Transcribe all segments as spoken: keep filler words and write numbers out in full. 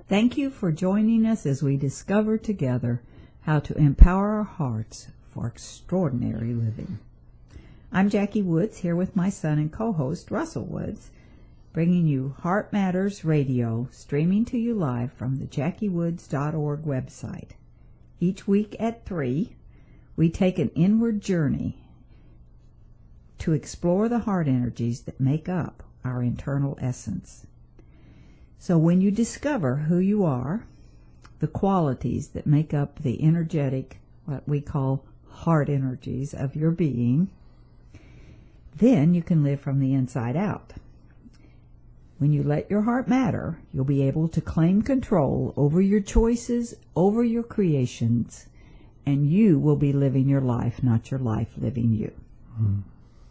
Thank you for joining us as we discover together how to empower our hearts for extraordinary living. I'm Jackie Woods, here with my son and co-host Russell Woods, bringing you Heart Matters Radio, streaming to you live from the jackie woods dot org website. Each week at three, we take an inward journey to explore the heart energies that make up our internal essence. So when you discover who you are, the qualities that make up the energetic, what we call heart energies of your being, then you can live from the inside out. When you let your heart matter, you'll be able to claim control over your choices, over your creations, and you will be living your life, not your life living you. Mm.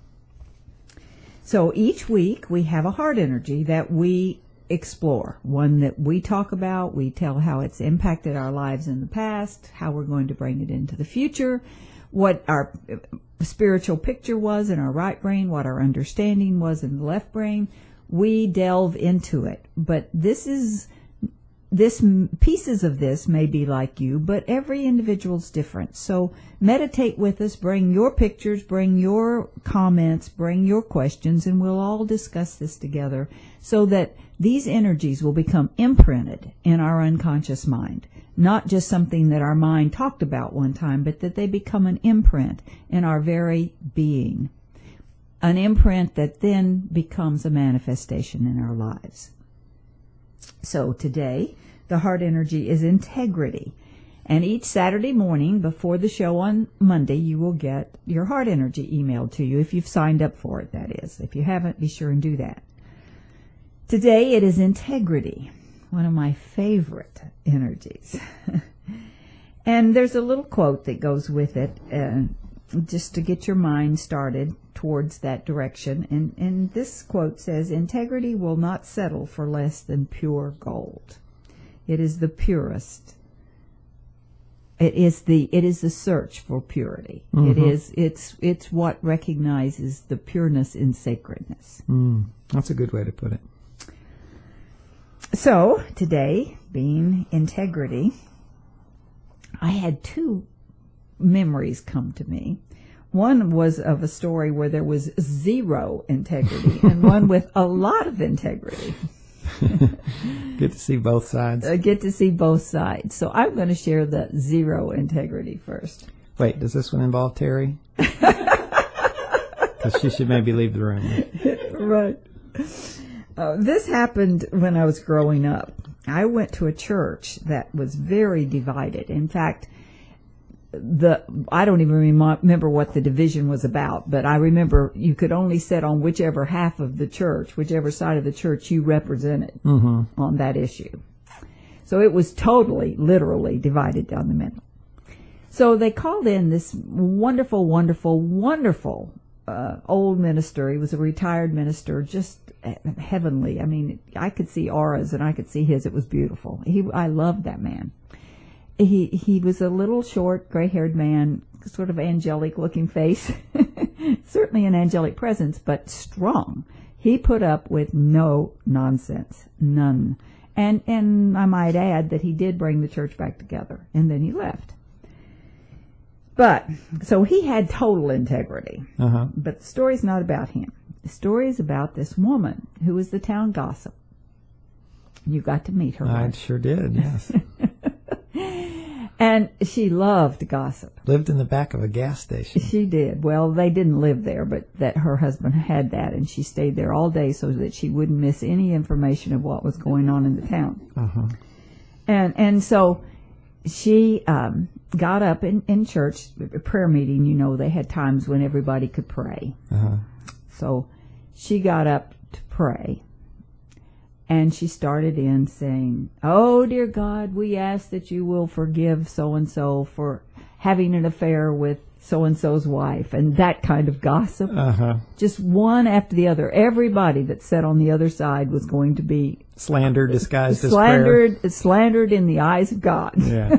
So each week we have a heart energy that we explore, one that we talk about. We tell how it's impacted our lives in the past, how we're going to bring it into the future, what our spiritual picture was in our right brain, what our understanding was in the left brain. We delve into it, but this is this pieces of this may be like you, but every individual's different. So meditate with us, bring your pictures, bring your comments, bring your questions, and we'll all discuss this together so that these energies will become imprinted in our unconscious mind. Not just something that our mind talked about one time, but that they become an imprint in our very being. An imprint that then becomes a manifestation in our lives. So today, the heart energy is integrity. And each Saturday morning before the show on Monday, you will get your heart energy emailed to you if you've signed up for it, that is. If you haven't, be sure and do that. Today, it is integrity, one of my favorite energies. And there's a little quote that goes with it, uh, just to get your mind started towards that direction. And, and this quote says, "Integrity will not settle for less than pure gold. It is the purest. It is the it is the search for purity. Mm-hmm. It is it's it's what recognizes the pureness in sacredness." Mm, that's a good way to put it. So today, being integrity, I had two memories come to me. One was of a story where there was zero integrity and one with a lot of integrity. Get to see both sides. I get to see both sides. So I'm going to share the zero integrity first. Wait, does this one involve Terry? Because she should maybe leave the room. Right. Uh, this happened when I was growing up. I went to a church that was very divided. In fact, the I don't even remember what the division was about, but I remember you could only sit on whichever half of the church, whichever side of the church you represented mm-hmm. on that issue. So it was totally, literally divided down the middle. So they called in this wonderful, wonderful, wonderful uh, old minister. He was a retired minister, just heavenly. I mean, I could see auras and I could see his. It was beautiful. He, I loved that man. He he was a little short, gray-haired man, sort of angelic-looking face. Certainly an angelic presence, but strong. He put up with no nonsense, none. And and I might add that he did bring the church back together, and then he left. But, so he had total integrity. Uh-huh. But the story's not about him. The story is about this woman who was the town gossip. You got to meet her. I right? sure did, yes. And she loved gossip. Lived in the back of a gas station. She did. Well, they didn't live there, but that her husband had that, and she stayed there all day so that she wouldn't miss any information of what was going on in the town. Uh-huh. And and so she um, got up in, in church, a prayer meeting, you know, they had times when everybody could pray. Uh-huh. So she got up to pray. And she started in saying, "Oh, dear God, we ask that you will forgive so-and-so for having an affair with so-and-so's wife," and that kind of gossip. Uh-huh. Just one after the other. Everybody that sat on the other side was going to be slandered, disguised slandered, as prayer. Slandered in the eyes of God. Yeah.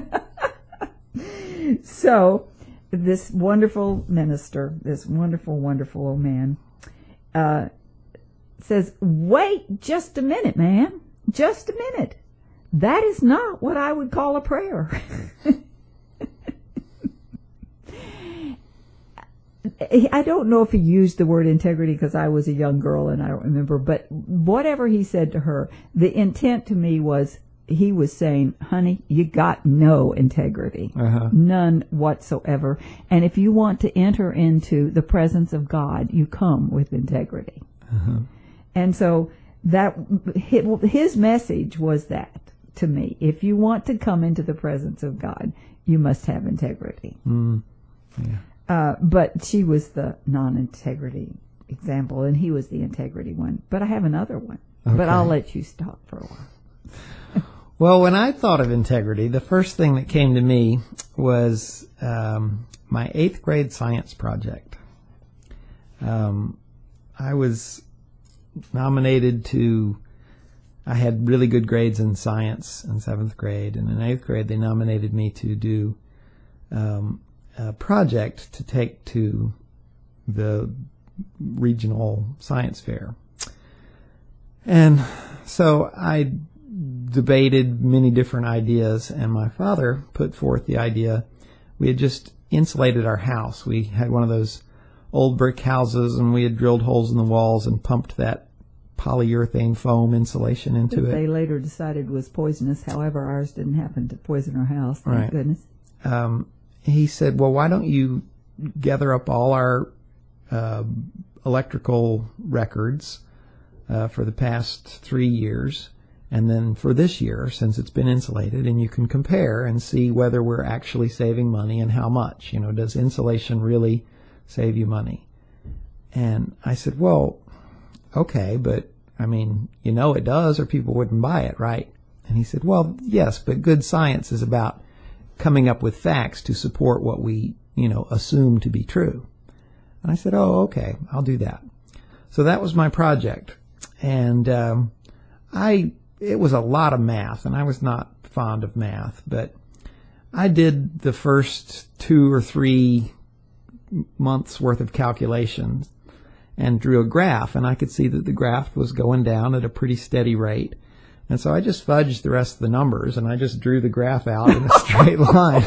So this wonderful minister, this wonderful, wonderful old man, uh, says, "Wait just a minute, man. Just a minute. that is not what I would call a prayer. I don't know if he used the word integrity because I was a young girl and I don't remember, but whatever he said to her, the intent to me was he was saying, honey, you got no integrity, Uh-huh. none whatsoever. And if you want to enter into the presence of God, you come with integrity. Uh-huh. And so that his message was that to me. If you want to come into the presence of God, you must have integrity. Mm. Yeah. Uh, but she was the non-integrity example, and he was the integrity one. But I have another one. Okay. But I'll let you stop for a while. Well, when I thought of integrity, the first thing that came to me was um, my eighth grade science project. Um, I was nominated to, I had really good grades in science in seventh grade, and in eighth grade they nominated me to do um, a project to take to the regional science fair. And so I debated many different ideas, and my father put forth the idea. We had just insulated our house. We had one of those old brick houses, and we had drilled holes in the walls and pumped that polyurethane foam insulation into They it. later decided was poisonous. However, ours didn't happen to poison our house. Thank Right. goodness. Um, he said, well, why don't you gather up all our uh, electrical records uh, for the past three years, and then for this year, since it's been insulated, and you can compare and see whether we're actually saving money and how much. You know, does insulation really save you money? And I said, well, okay, but I mean, you know it does, or people wouldn't buy it, right? And he said, well, yes, but good science is about coming up with facts to support what we, you know, assume to be true. And I said, oh, okay, I'll do that. So that was my project. And um, I, it was a lot of math, and I was not fond of math, but I did the first two or three months worth of calculations and drew a graph, and I could see that the graph was going down at a pretty steady rate. And so I just fudged the rest of the numbers, and I just drew the graph out in a straight line.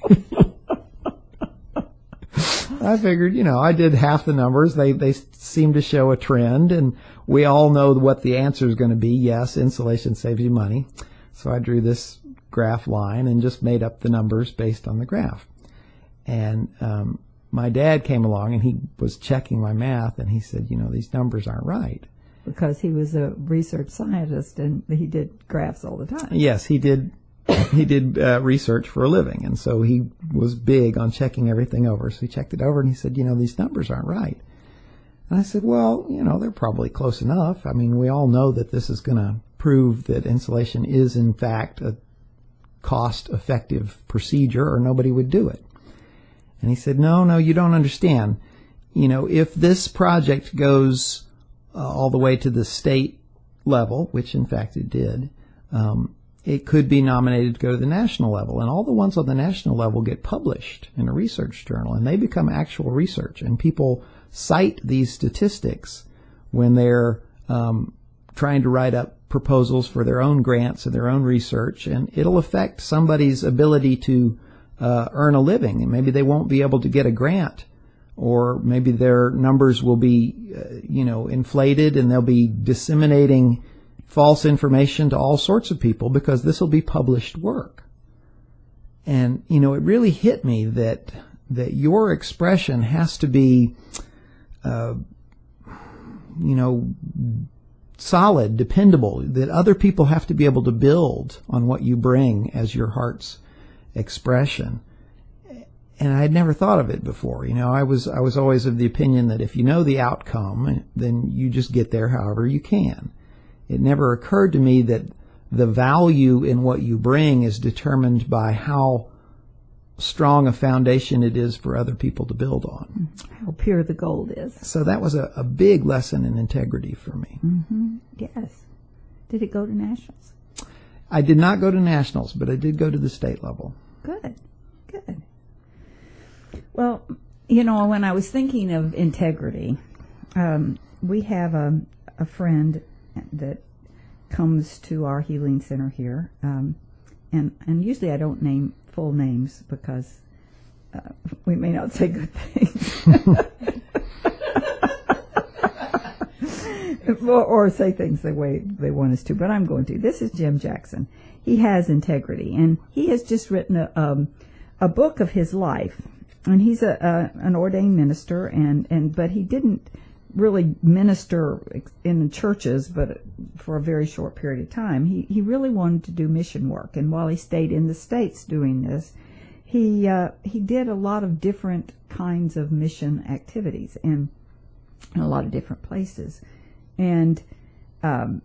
I figured, you know, I did half the numbers. They they seem to show a trend, and we all know what the answer is going to be. Yes, insulation saves you money. So I drew this graph line and just made up the numbers based on the graph. And um, my dad came along, and he was checking my math, and he said, you know, these numbers aren't right. Because he was a research scientist and he did graphs all the time. Yes, he did. He did uh, research for a living, and so he was big on checking everything over. So he checked it over, and he said, you know, these numbers aren't right. And I said, well, you know, they're probably close enough. I mean, we all know that this is going to prove that insulation is, in fact, a cost-effective procedure, or nobody would do it. And he said, no, no, you don't understand. You know, if this project goes uh, all the way to the state level, which in fact it did, um, it could be nominated to go to the national level. And all the ones on the national level get published in a research journal, and they become actual research. And people cite these statistics when they're um, trying to write up proposals for their own grants and their own research, and it'll affect somebody's ability to uh, earn a living. And maybe they won't be able to get a grant, or maybe their numbers will be, uh, you know, inflated, and they'll be disseminating false information to all sorts of people because this will be published work. And, you know, it really hit me that that your expression has to be, uh, you know, solid, dependable, that other people have to be able to build on what you bring as your heart's expression. And I had never thought of it before. You know, I was I was always of the opinion that if you know the outcome, then you just get there however you can. It never occurred to me that the value in what you bring is determined by how strong a foundation it is for other people to build on. How pure the gold is. So that was a, a big lesson in integrity for me. Mm-hmm. Yes. Did it go to nationals? I did not go to nationals, but I did go to the state level. Good. Good. Well, you know, when I was thinking of integrity, um, we have a, a friend that comes to our healing center here, um, and and usually I don't name full names because uh, we may not say good things, or, or say things the way they want us to. But I'm going to. This is Jim Jackson. He has integrity, and he has just written a um, a book of his life. And he's a, a an ordained minister, and, and but he didn't really minister in the churches, but for a very short period of time. He he really wanted to do mission work, and while he stayed in the States doing this, he uh, he did a lot of different kinds of mission activities and in a lot of different places. And um,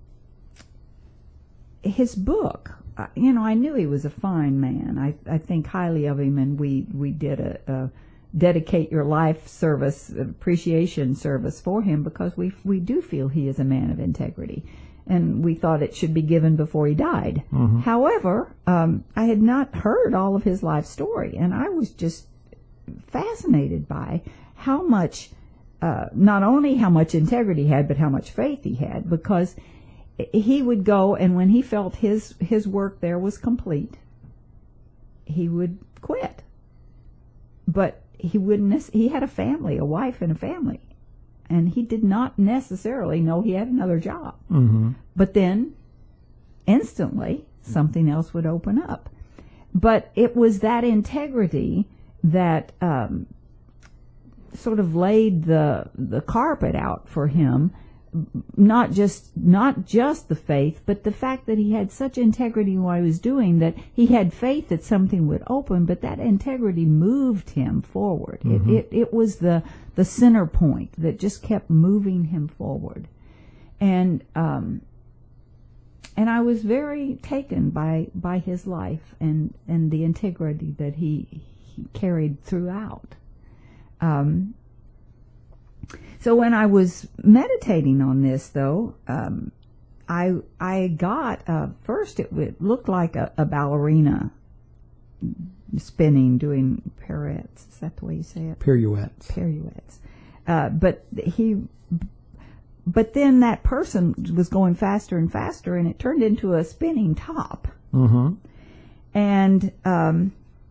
his book, you know, I knew he was a fine man. I, I think highly of him, and we, we did a, a dedicate your life service, appreciation service for him, because we we do feel he is a man of integrity, and we thought it should be given before he died. Mm-hmm. However, um, I had not heard all of his life story, and I was just fascinated by how much, uh, not only how much integrity he had, but how much faith he had, because he would go, and when he felt his his work there was complete, he would quit. But he wouldn't. He had a family, a wife, and a family, and he did not necessarily know he had another job. Mm-hmm. But then, instantly, something else would open up. But it was that integrity that um, sort of laid the the carpet out for him. Not just not just the faith, but the fact that he had such integrity in what he was doing, that he had faith that something would open, but that integrity moved him forward. Mm-hmm. It, it it was the the center point that just kept moving him forward, and um and I was very taken by by his life and and the integrity that he, he carried throughout. Um. So when I was meditating on this, though, um, I I got uh, first it, it looked like a, a ballerina spinning, doing pirouettes. Is that the way you say it? Pirouettes. Pirouettes. Uh, but he, but then that person was going faster and faster, and it turned into a spinning top. Mm-hmm. And um,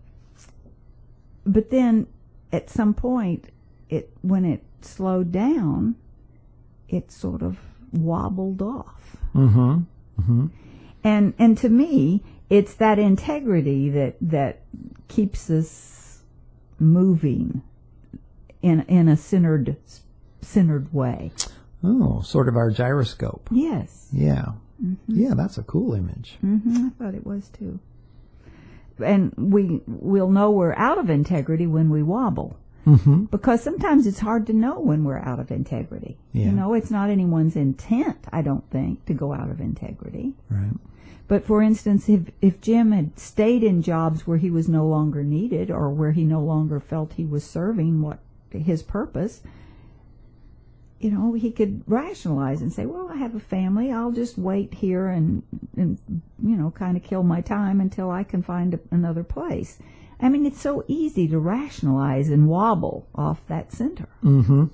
but then at some point, it when it slowed down, it sort of wobbled off. Mm-hmm. Mm-hmm. And and to me, it's that integrity that that keeps us moving in in a centered centered way. Oh, sort of our gyroscope. Yes. Yeah. Mm-hmm. Yeah, that's a cool image. Mm-hmm. I thought it was too. And we we'll know we're out of integrity when we wobble. Mm-hmm. Because sometimes it's hard to know when we're out of integrity. Yeah. You know, it's not anyone's intent, I don't think, to go out of integrity. Right. But for instance, if if Jim had stayed in jobs where he was no longer needed, or where he no longer felt he was serving what his purpose, you know, he could rationalize and say, well, I have a family, I'll just wait here and, and you know, kind of kill my time until I can find a, another place. I mean, it's so easy to rationalize and wobble off that center. Mm-hmm.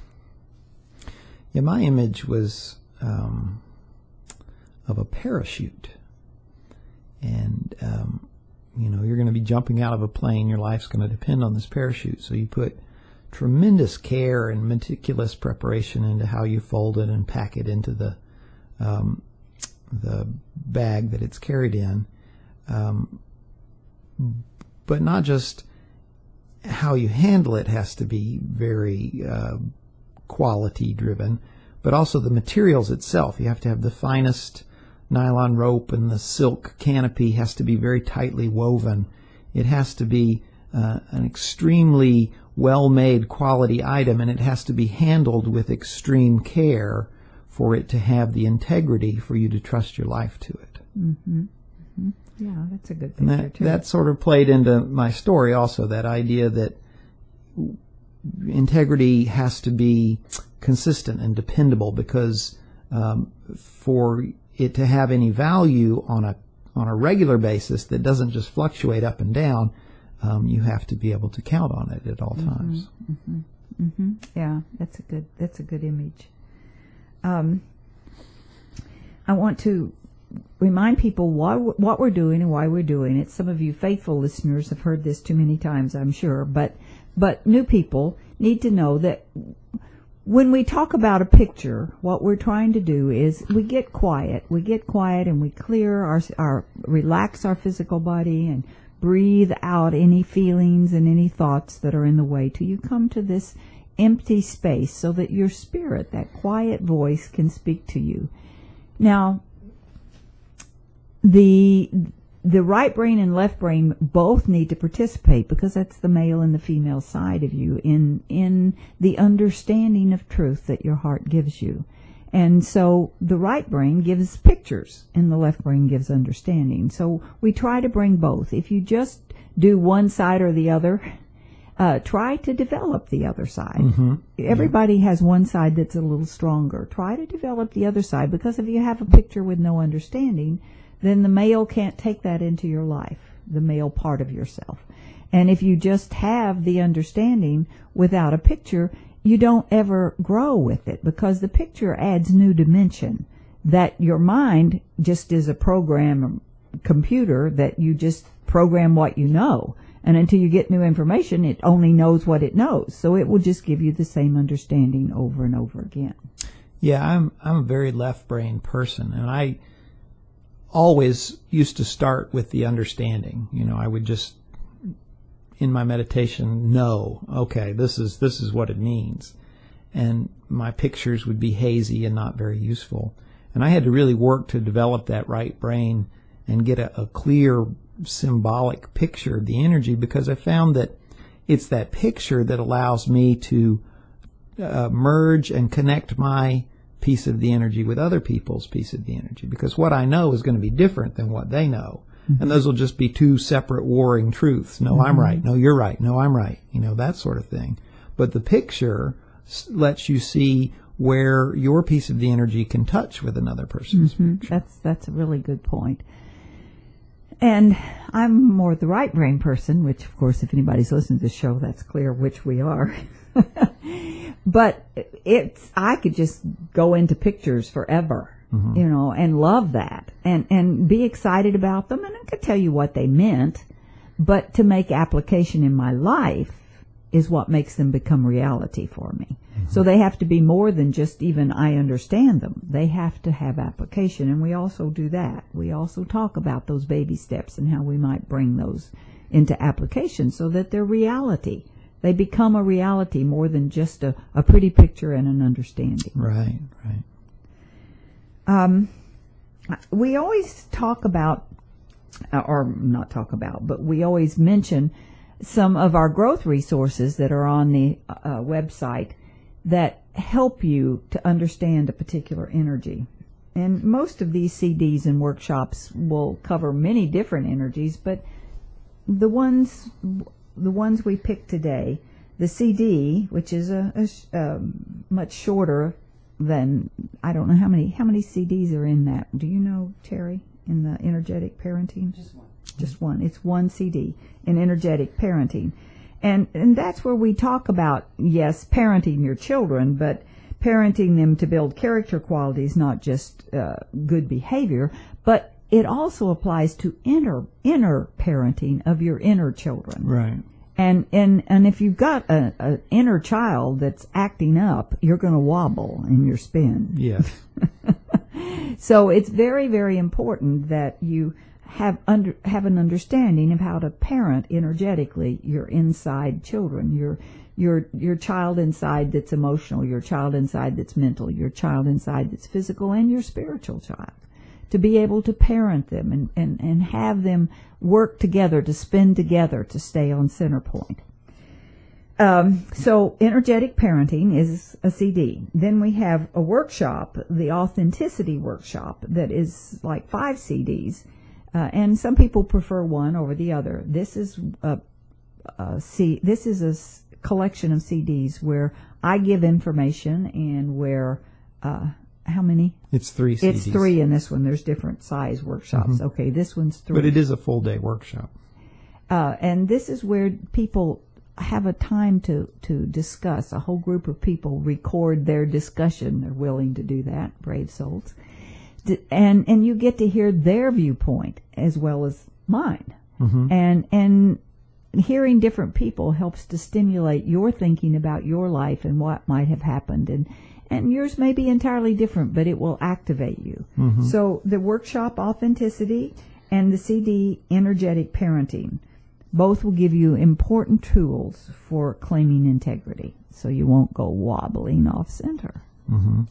Yeah, my image was um, of a parachute. And, um, you know, you're going to be jumping out of a plane. Your life's going to depend on this parachute. So you put tremendous care and meticulous preparation into how you fold it and pack it into the um, the bag that it's carried in. Um But not just how you handle it has to be very uh, quality driven, but also the materials itself. You have to have the finest nylon rope, and the silk canopy has to be very tightly woven. It has to be uh, an extremely well-made quality item, and it has to be handled with extreme care for it to have the integrity for you to trust your life to it. Mm-hmm. Mm-hmm. Yeah, that's a good picture, that, too. That sort of played into my story also, that idea that integrity has to be consistent and dependable, because um, for it to have any value on a on a regular basis that doesn't just fluctuate up and down, um, you have to be able to count on it at all mm-hmm, times. Mm-hmm, mm-hmm. Yeah, that's a good that's a good image. Um, I want to remind people why, what we're doing and why we're doing it. Some of you faithful listeners have heard this too many times, I'm sure, but but new people need to know that when we talk about a picture, what we're trying to do is we get quiet. We get quiet and we clear our, our relax our physical body and breathe out any feelings and any thoughts that are in the way till you come to this empty space so that your spirit, that quiet voice, can speak to you. Now, the the right brain and left brain both need to participate because that's the male and the female side of you in in the understanding of truth that your heart gives you. And so the right brain gives pictures and the left brain gives understanding. So we try to bring both. If you just do one side or the other, uh, try to develop the other side. Mm-hmm. Everybody yeah. has one side that's a little stronger. Try to develop the other side, because if you have a picture with no understanding, then the male can't take that into your life, the male part of yourself. And if you just have the understanding without a picture, you don't ever grow with it, because the picture adds new dimension. That your mind just is a program, computer, that you just program what you know. And until you get new information, it only knows what it knows. So it will just give you the same understanding over and over again. Yeah, I'm I'm a very left brain person, and I always used to start with the understanding. You know, I would just, in my meditation, know, okay, this is this is what it means. And my pictures would be hazy and not very useful. And I had to really work to develop that right brain and get a, a clear symbolic picture of the energy, because I found that it's that picture that allows me to uh, merge and connect my piece of the energy with other people's piece of the energy, because what I know is going to be different than what they know. Mm-hmm. And those will just be two separate warring truths. No, mm-hmm. I'm right. No, you're right. No, I'm right. You know, that sort of thing. But the picture s- lets you see where your piece of the energy can touch with another person's mm-hmm. picture. That's, that's a really good point. And I'm more the right brain person, which, of course, if anybody's listening to the show, that's clear which we are. But it's, I could just go into pictures forever, mm-hmm. you know, and love that and, and be excited about them. And I could tell you what they meant, but to make application in my life is what makes them become reality for me. Mm-hmm. So they have to be more than just even I understand them. They have to have application. And we also do that. We also talk about those baby steps and how we might bring those into application so that they're reality. They become a reality more than just a, a pretty picture and an understanding. Right, right. Um, we always talk about, or not talk about, but we always mention some of our growth resources that are on the uh, website that help you to understand a particular energy. And most of these C Ds and workshops will cover many different energies, but the ones... The ones we picked today, the C D, which is a, a, a much shorter than, I don't know how many how many C Ds are in that. Do you know, Terry, in the energetic parenting? Just one. Just one. It's one C D in energetic parenting, and and that's where we talk about, yes, parenting your children, but parenting them to build character qualities, not just uh, good behavior, but it also applies to inner inner parenting of your inner children. Right. And and and if you've got a, a inner child that's acting up, you're going to wobble in your spin. Yes. So it's very, very important that you have under have an understanding of how to parent energetically your inside children, your your your child inside that's emotional, your child inside that's mental, your child inside that's physical, and your spiritual child. To be able to parent them and, and, and have them work together, to spin together, to stay on center point. Um, so energetic parenting is a C D. Then we have a workshop, the authenticity workshop, that is like five C Ds. Uh, and some people prefer one over the other. This is a, a C, this is a s- collection of C Ds where I give information and where, uh, how many? It's three C Ds. It's three in this one. There's different size workshops. Mm-hmm. Okay, this one's three. But it is a full day workshop. Uh, and this is where people have a time to, to discuss. A whole group of people record their discussion. They're willing to do that, brave souls. D- and and you get to hear their viewpoint as well as mine. Mm-hmm. And and hearing different people helps to stimulate your thinking about your life and what might have happened. And and yours may be entirely different, but it will activate you. Mm-hmm. So the workshop Authenticity and the C D Energetic Parenting both will give you important tools for claiming integrity, so you won't go wobbling off center. Mm-hmm.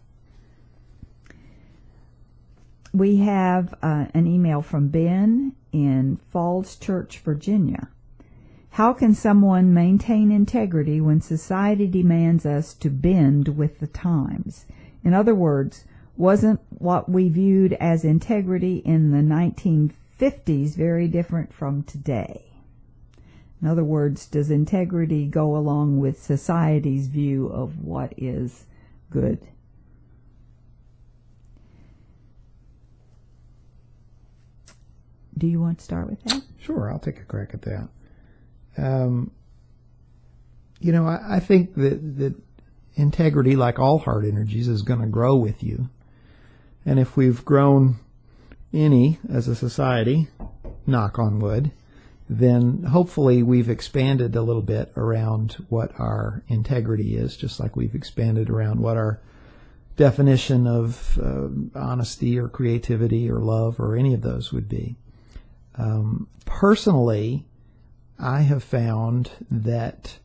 We have uh, an email from Ben in Falls Church, Virginia. How can someone maintain integrity when society demands us to bend with the times? In other words, wasn't what we viewed as integrity in the nineteen fifties very different from today? In other words, does integrity go along with society's view of what is good? Do you want to start with that? Sure, I'll take a crack at that. Um, you know, I, I think that, that integrity, like all heart energies, is going to grow with you. And if we've grown any as a society, knock on wood, then hopefully we've expanded a little bit around what our integrity is, just like we've expanded around what our definition of uh, honesty or creativity or love or any of those would be. Um, personally, I have found that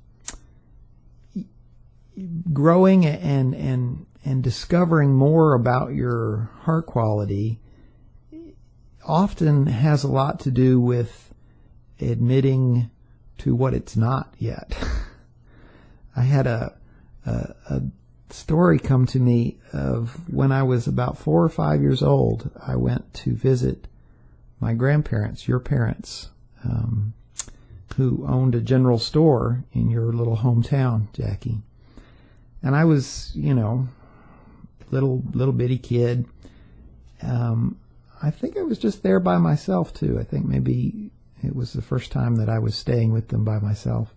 growing and and and discovering more about your heart quality often has a lot to do with admitting to what it's not yet. I had a, a a story come to me of when I was about four or five years old. I went to visit my grandparents, your parents, um, who owned a general store in your little hometown, Jackie. And I was, you know, little little bitty kid. Um, I think I was just there by myself too. I think maybe it was the first time that I was staying with them by myself.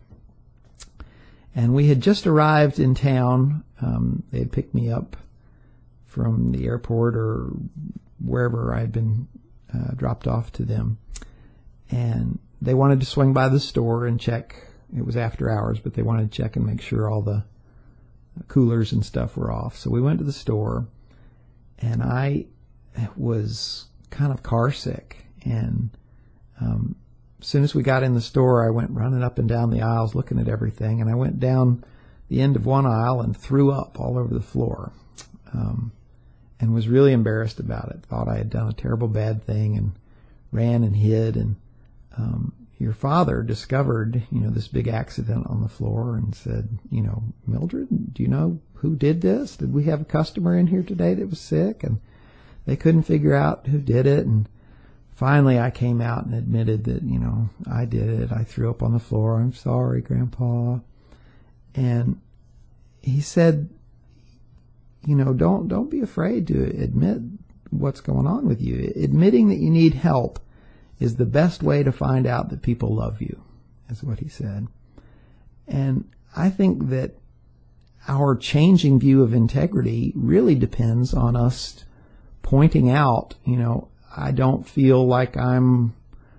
And we had just arrived in town. Um, they had picked me up from the airport or wherever I had been uh, dropped off to them. And they wanted to swing by the store and check. It was after hours, but they wanted to check and make sure all the coolers and stuff were off. So we went to the store, and I was kind of car sick. And um, as soon as we got in the store, I went running up and down the aisles looking at everything, and I went down the end of one aisle and threw up all over the floor, um, and was really embarrassed about it. Thought I had done a terrible bad thing and ran and hid. And um, your father discovered, you know, this big accident on the floor and said, you know, Mildred, do you know who did this? Did we have a customer in here today that was sick? And they couldn't figure out who did it. And finally I came out and admitted that, you know, I did it. I threw up on the floor. I'm sorry, Grandpa. And he said, you know, don't don't be afraid to admit what's going on with you. Admitting that you need help is the best way to find out that people love you, is what he said. And I think that our changing view of integrity really depends on us pointing out, you know, I don't feel like I'm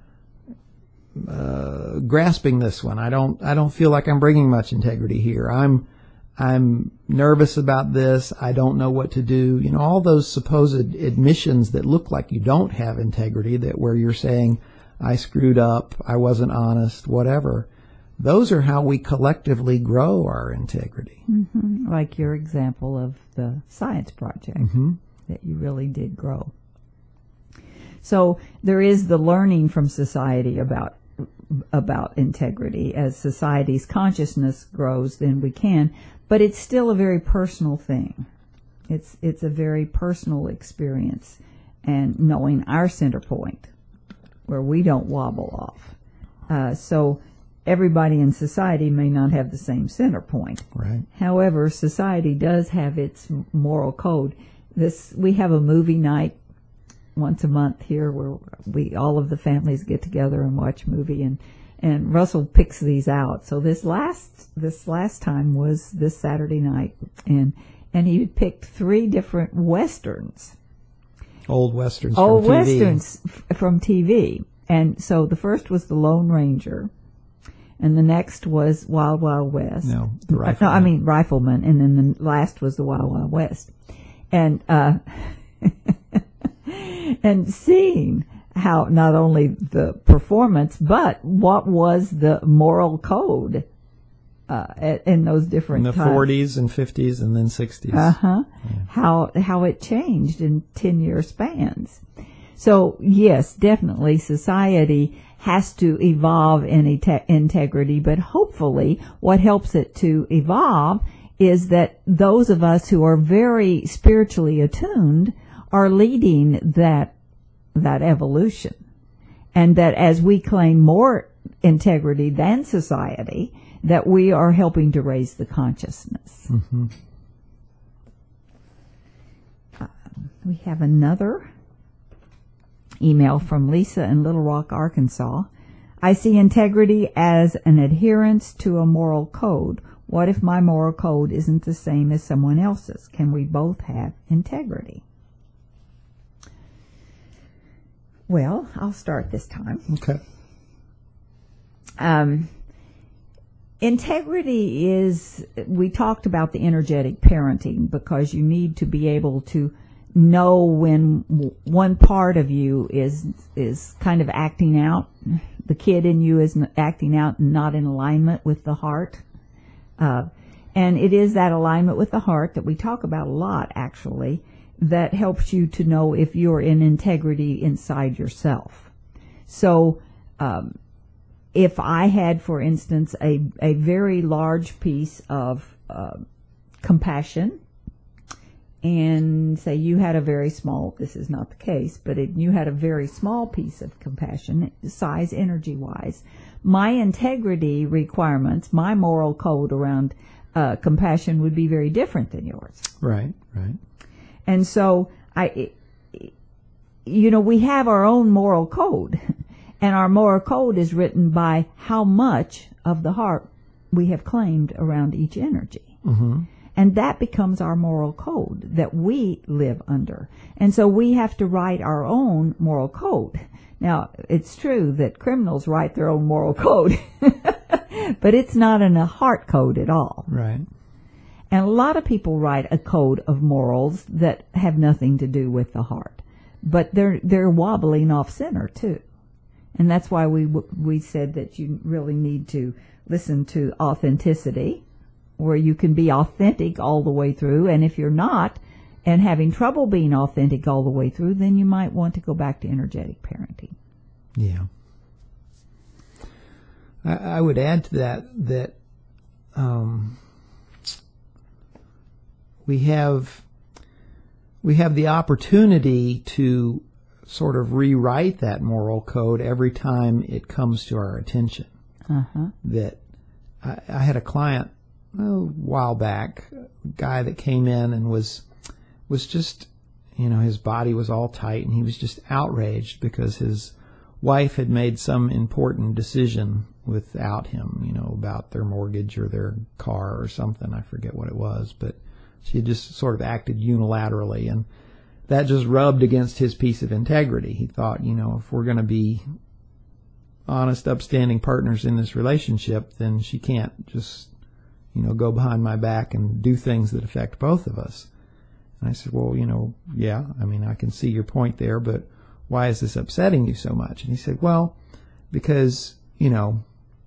uh, grasping this one. I don't. I don't feel like I'm bringing much integrity here. I'm. I'm nervous about this. I don't know what to do. You know, all those supposed admissions that look like you don't have integrity, that where you're saying, I screwed up, I wasn't honest, whatever. Those are how we collectively grow our integrity. Mm-hmm. Like your example of the science project, mm-hmm. that you really did grow. So there is the learning from society about about integrity. As society's consciousness grows, then we can. But it's still a very personal thing. It's it's a very personal experience, and knowing our center point, where we don't wobble off. Uh, so everybody in society may not have the same center point. Right. However, society does have its moral code. This we have a movie night once a month here, where we all of the families get together and watch a movie, and and Russell picks these out. So this last this last time was this Saturday night, and and he picked three different westerns, Old westerns Old from T V. westerns f- from T V. And so the first was The Lone Ranger, and the next was Wild Wild West. No, the No, Rifleman. I mean Rifleman, and then the last was the Wild Wild West. And uh, and seeing how not only the performance, but what was the moral code uh, in those different in the times. forties and fifties and then sixties. Uh-huh. Yeah. How how it changed in ten-year spans. So, yes, definitely society has to evolve in inte- integrity, but hopefully what helps it to evolve is that those of us who are very spiritually attuned are leading that that evolution. And that as we claim more integrity than society, that we are helping to raise the consciousness. Mm-hmm. Uh, we have another email from Lisa in Little Rock, Arkansas. I see integrity as an adherence to a moral code. What if my moral code isn't the same as someone else's? Can we both have integrity? Well, I'll start this time. Okay. Um, integrity is, we talked about the energetic parenting because you need to be able to know when one part of you is is kind of acting out, the kid in you is acting out and not in alignment with the heart. Uh, and it is that alignment with the heart that we talk about a lot, actually, that helps you to know if you're in integrity inside yourself. So um, if I had, for instance, a, a very large piece of uh, compassion, and say you had a very small, this is not the case, but it, you had a very small piece of compassion, size, energy-wise, my integrity requirements, my moral code around uh, compassion would be very different than yours. Right, right. And so, I, you know, we have our own moral code, and our moral code is written by how much of the heart we have claimed around each energy. Mm-hmm. And that becomes our moral code that we live under. And so we have to write our own moral code. Now, it's true that criminals write their own moral code, but it's not in a heart code at all. Right. And a lot of people write a code of morals that have nothing to do with the heart. But they're they're wobbling off center, too. And that's why we we said that you really need to listen to authenticity, where you can be authentic all the way through. And if you're not, and having trouble being authentic all the way through, then you might want to go back to energetic parenting. Yeah. I, I would add to that that um, we have we have the opportunity to sort of rewrite that moral code every time it comes to our attention. Uh-huh. That I, I had a client a while back, a guy that came in and was was just, you know, his body was all tight and he was just outraged because his wife had made some important decision without him, you know, about their mortgage or their car or something. I forget what it was, but she had just sort of acted unilaterally, and that just rubbed against his piece of integrity. He thought, you know, if we're going to be honest, upstanding partners in this relationship, then she can't just, you know, go behind my back and do things that affect both of us. And I said, well, you know, yeah, I mean, I can see your point there, but why is this upsetting you so much? And he said, well, because, you know,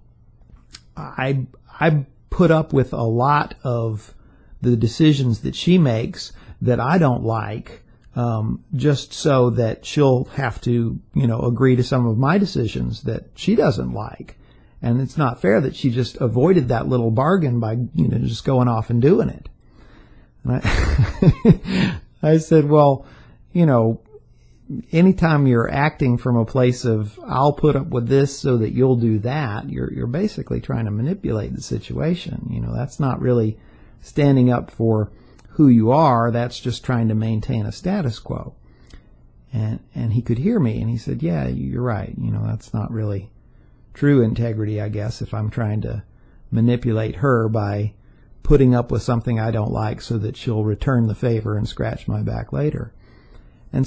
I I put up with a lot of the decisions that she makes that I don't like, um, just so that she'll have to, you know, agree to some of my decisions that she doesn't like. And it's not fair that she just avoided that little bargain by, you know, just going off and doing it. And I, I said, well, you know, anytime you're acting from a place of, I'll put up with this so that you'll do that, you're, you're basically trying to manipulate the situation. You know, that's not really standing up for who you are. That's just trying to maintain a status quo. And, and he could hear me and he said, yeah, you're right. You know, that's not really true integrity, I guess, if I'm trying to manipulate her by putting up with something I don't like so that she'll return the favor and scratch my back later. And so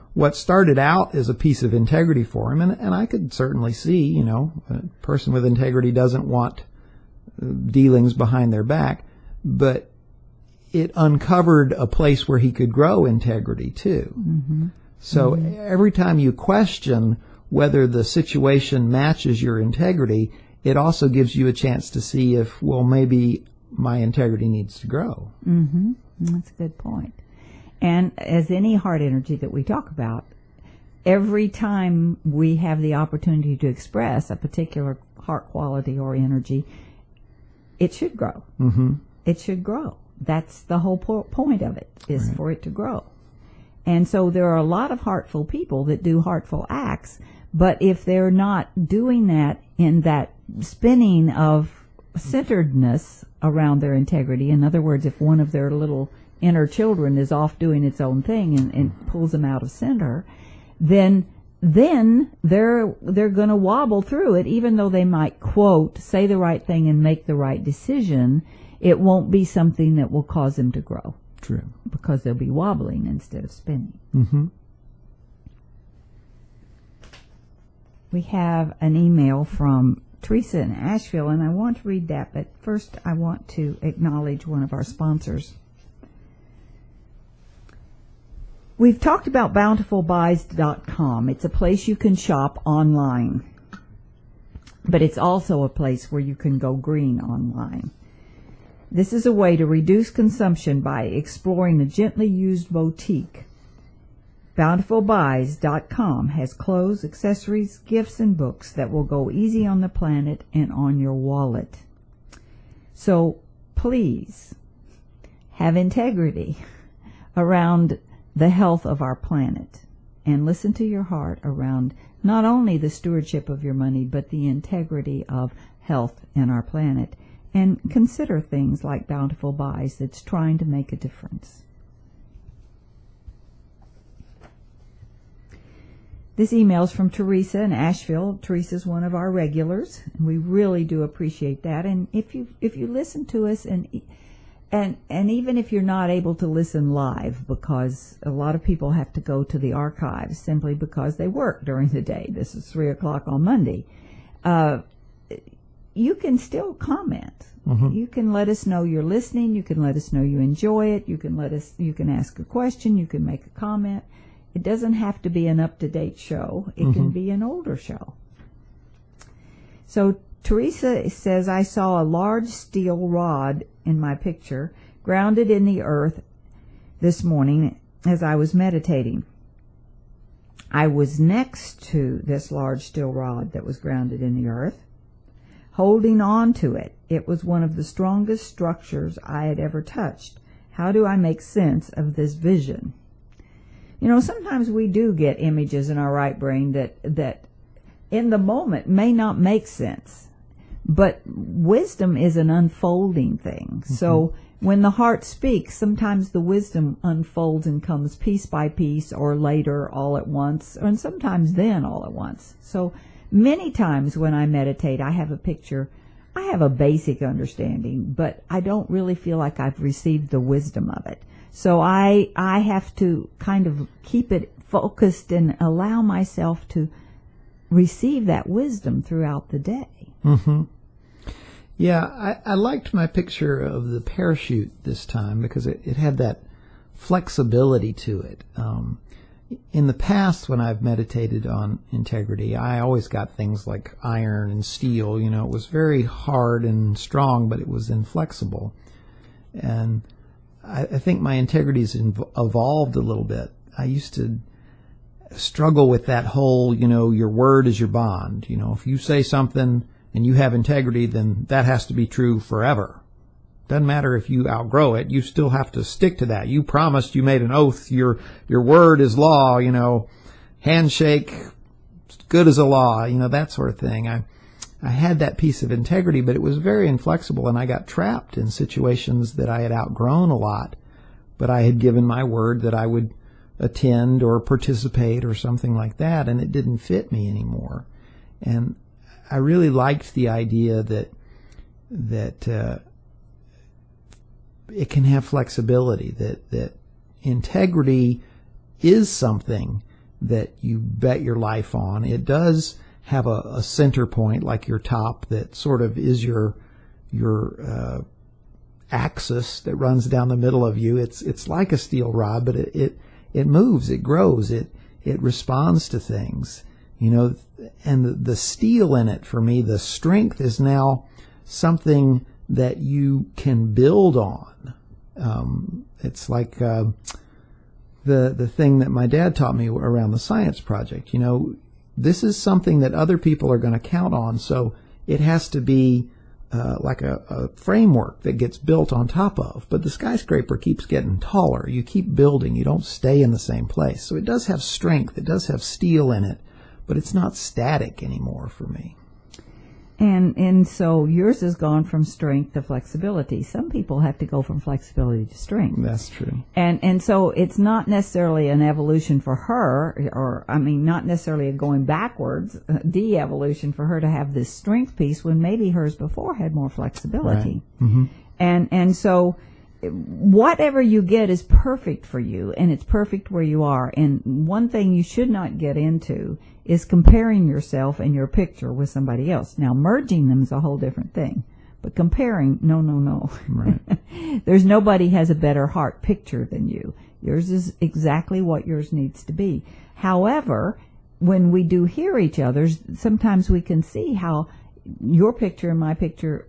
what started out as a piece of integrity for him, and, and I could certainly see, you know, a person with integrity doesn't want dealings behind their back, but it uncovered a place where he could grow integrity too. Mm-hmm. So mm-hmm. every time you question whether the situation matches your integrity, it also gives you a chance to see if, well, maybe my integrity needs to grow. Mm-hmm. That's a good point. And as any heart energy that we talk about, every time we have the opportunity to express a particular heart quality or energy, it should grow. Mm-hmm. It should grow. That's the whole po- point of it, is right. for it to grow. And so there are a lot of heartful people that do heartful acts, but if they're not doing that in that spinning of centeredness around their integrity, in other words, if one of their little inner children is off doing its own thing and, and pulls them out of center, then then they're they're going to wobble through it, even though they might, quote, say the right thing and make the right decision. It won't be something that will cause them to grow. True. Because they'll be wobbling instead of spinning. Mm-hmm. We have an email from Teresa in Asheville, and I want to read that, but first I want to acknowledge one of our sponsors. We've talked about bountiful buys dot com. It's a place you can shop online, but it's also a place where you can go green online. This is a way to reduce consumption by exploring a gently used boutique. bountiful buys dot com has clothes, accessories, gifts, and books that will go easy on the planet and on your wallet. So please have integrity around the health of our planet, and listen to your heart around not only the stewardship of your money, but the integrity of health in our planet, and consider things like Bountiful Buys that's trying to make a difference. This email is from Teresa in Asheville. Teresa's one of our regulars, and we really do appreciate that. And if you if you listen to us, and and and even if you're not able to listen live, because a lot of people have to go to the archives simply because they work during the day. This is three o'clock on Monday. Uh, you can still comment. Mm-hmm. You can let us know you're listening. You can let us know you enjoy it. You can let us. You can ask a question. You can make a comment. It doesn't have to be an up-to-date show. It mm-hmm. can be an older show. So Teresa says, I saw a large steel rod in my picture grounded in the earth this morning as I was meditating. I was next to this large steel rod that was grounded in the earth, holding on to it. It was one of the strongest structures I had ever touched. How do I make sense of this vision? You know, sometimes we do get images in our right brain that, that in the moment may not make sense. But wisdom is an unfolding thing. Mm-hmm. So when the heart speaks, sometimes the wisdom unfolds and comes piece by piece, or later all at once, and sometimes then all at once. So many times when I meditate, I have a picture. I have a basic understanding, but I don't really feel like I've received the wisdom of it. So I I have to kind of keep it focused and allow myself to receive that wisdom throughout the day. Mm-hmm. Yeah, I, I liked my picture of the parachute this time because it, it had that flexibility to it. Um, in the past, when I've meditated on integrity, I always got things like iron and steel. You know, it was very hard and strong, but it was inflexible. And I, I think my integrity's inv- evolved a little bit. I used to struggle with that whole, you know, your word is your bond. You know, if you say something and you have integrity, then that has to be true forever. Doesn't matter if you outgrow it, you still have to stick to that. You promised, you made an oath, your your word is law, you know, handshake, good as a law, you know, that sort of thing. I I had that piece of integrity, but it was very inflexible, and I got trapped in situations that I had outgrown a lot, but I had given my word that I would attend or participate or something like that, and it didn't fit me anymore. And I really liked the idea that that uh, it can have flexibility, that, that integrity is something that you bet your life on. It does have a, a center point, like your top, that sort of is your your uh, axis that runs down the middle of you. It's it's like a steel rod, but it it, it moves, it grows, it it responds to things, you know. And the, the steel in it, for me, the strength is now something that you can build on. Um, it's like uh, the the thing that my dad taught me around the science project. You know, this is something that other people are going to count on, so it has to be uh, like a, a framework that gets built on top of. But the skyscraper keeps getting taller. You keep building. You don't stay in the same place. So it does have strength. It does have steel in it, but it's not static anymore for me. And and so yours has gone from strength to flexibility. Some people have to go from flexibility to strength. That's true. And and so it's not necessarily an evolution for her, or I mean, not necessarily a going backwards, a de-evolution for her to have this strength piece when maybe hers before had more flexibility. Right. Mm-hmm. And and so whatever you get is perfect for you, and it's perfect where you are. And one thing you should not get into is comparing yourself and your picture with somebody else. Now, merging them is a whole different thing, but comparing, no, no, no. Right. There's nobody has a better heart picture than you. Yours is exactly what yours needs to be. However, when we do hear each other's, sometimes we can see how your picture and my picture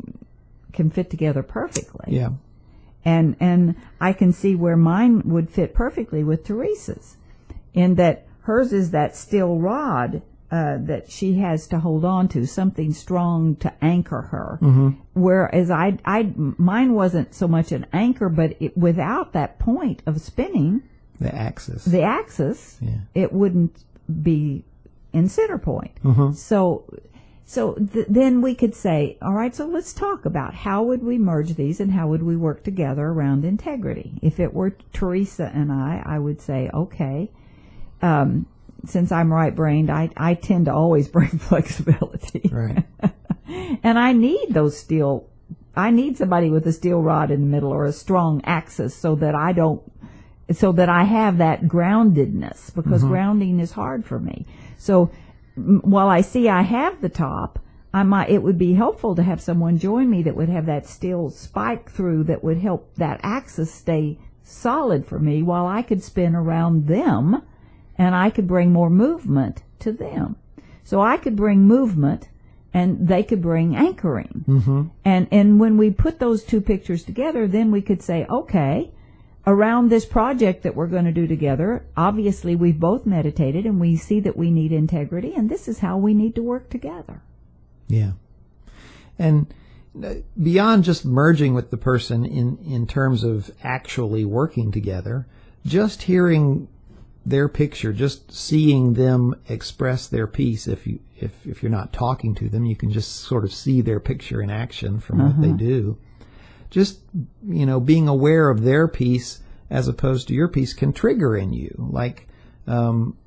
can fit together perfectly. Yeah. And and I can see where mine would fit perfectly with Teresa's, in that hers is that steel rod uh, that she has to hold on to, something strong to anchor her. Mm-hmm. Whereas I, I, mine wasn't so much an anchor, but it, without that point of spinning, the axis, the axis, yeah. it wouldn't be in center point. Mm-hmm. So. So th- then we could say, all right, so let's talk about how would we merge these and how would we work together around integrity. If it were Teresa and I, I would say, okay, um, since I'm right-brained, I, I tend to always bring flexibility. Right. And I need those steel, I need somebody with a steel rod in the middle or a strong axis so that I don't, so that I have that groundedness, because mm-hmm. grounding is hard for me. So while I see I have the top, I might, it would be helpful to have someone join me that would have that steel spike through that would help that axis stay solid for me while I could spin around them and I could bring more movement to them. So I could bring movement and they could bring anchoring. Mm-hmm. And, and when we put those two pictures together, then we could say, okay, around this project that we're going to do together, obviously we've both meditated and we see that we need integrity, and this is how we need to work together. Yeah. And beyond just merging with the person in, in terms of actually working together, just hearing their picture, just seeing them express their piece, if you if, if you're not talking to them, you can just sort of see their picture in action from uh-huh. what they do. Just, you know, being aware of their piece as opposed to your piece can trigger in you. Like, um,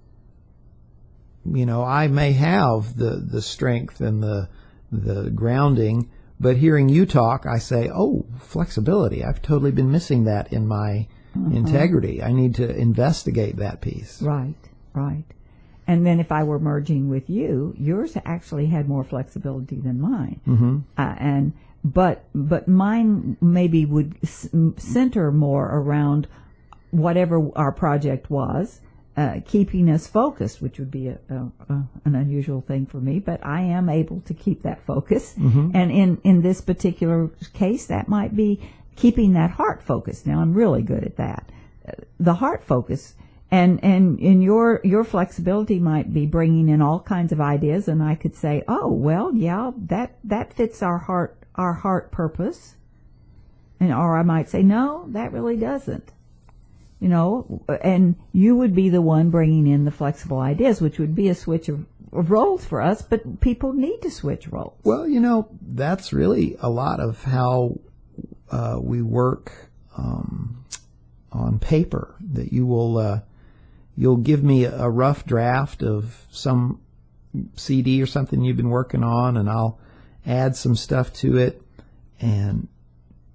you know, I may have the, the strength and the the grounding, but hearing you talk, I say, oh, flexibility. I've totally been missing that in my uh-huh. integrity. I need to investigate that piece. Right, right. And then if I were merging with you, yours actually had more flexibility than mine. Mm-hmm. Uh, and But but mine maybe would s- center more around whatever our project was, uh, keeping us focused, which would be a, a, a, an unusual thing for me. But I am able to keep that focus. Mm-hmm. And in, in this particular case, that might be keeping that heart focus. Now, I'm really good at that. Uh, the heart focus. And and in your your flexibility might be bringing in all kinds of ideas, and I could say, oh well, yeah, that that fits our heart our heart purpose, and or I might say, no, that really doesn't, you know. And you would be the one bringing in the flexible ideas, which would be a switch of, of roles for us. But people need to switch roles. Well, you know, that's really a lot of how uh, we work um, on paper. That you will. Uh, You'll give me a rough draft of some C D or something you've been working on, and I'll add some stuff to it and